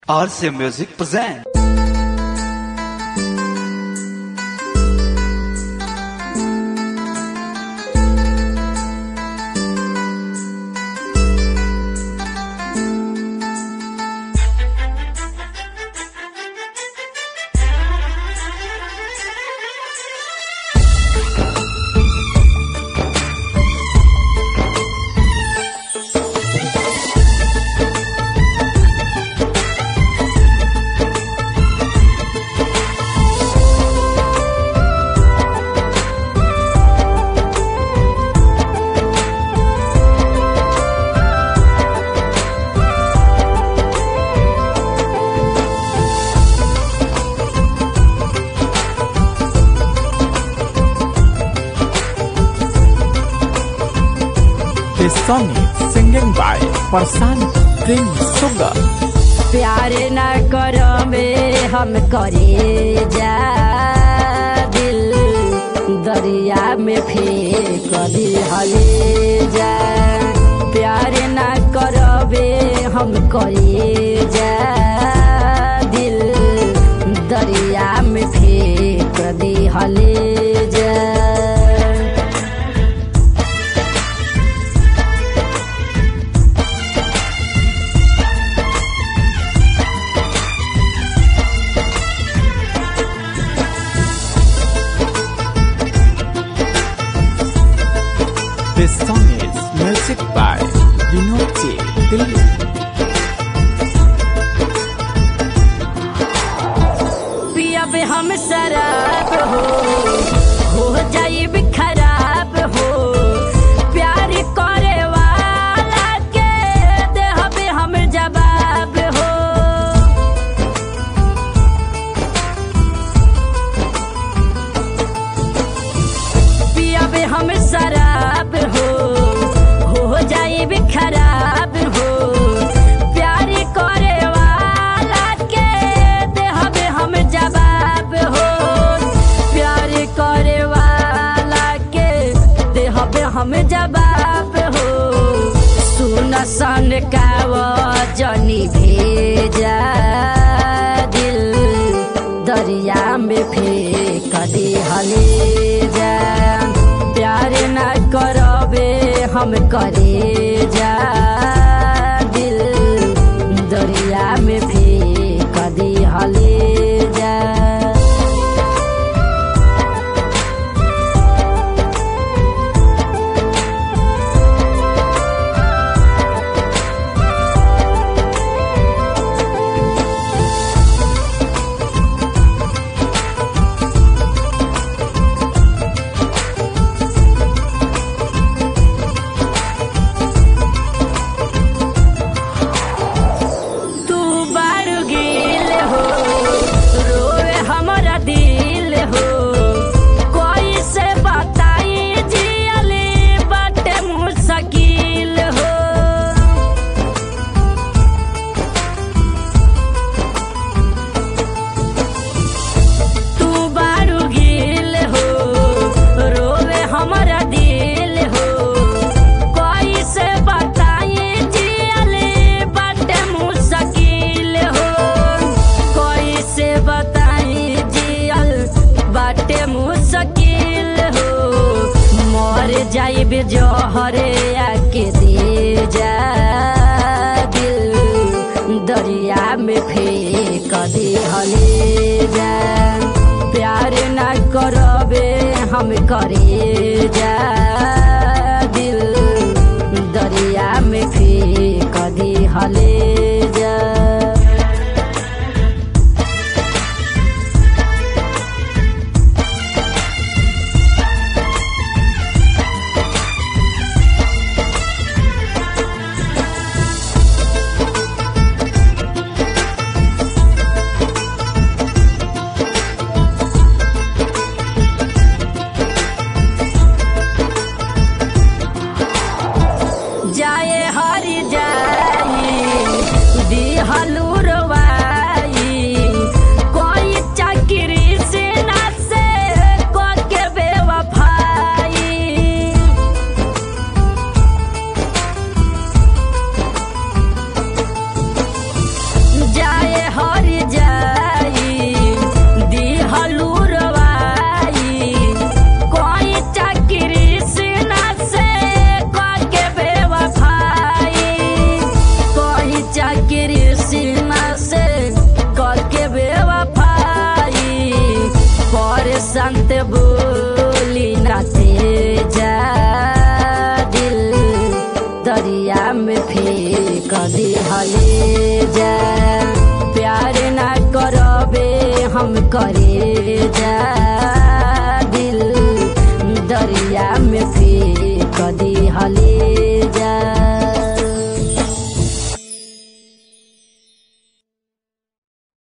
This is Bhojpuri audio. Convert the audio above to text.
RC Music present. This song is singing by Parsan Prem Sugar. प्यारे न करो में हम करे जा दिल दरिया में फेंक दी हले जा। प्यारे न करो में हम करे जा दिल दरिया में फेंक दी हले जा। This song is music by Vinod J. Dilli. पिया बे हम शराब हो जाई भी खराब हो। प्यार करे वाला के देह बे हम जवाब हो। पिया बे हम शराब हो जाई भी खराब हो। प्यार करे वाला के देह बे हम जवाब हो। प्यार करे वाला के देह बे हम जवाब हो। सुन सन का जनी भेजा दिल दरिया में फेंक दे हले जा। प्यार न करबे हम करे जा दिल दरिया में फेंक दे हले जा। जाइब जहरे आके दे जा दिल दरिया में फेंक दे हले जा। प्यार न करबे हम करे जा दिल दरिया में फेंक दे हले।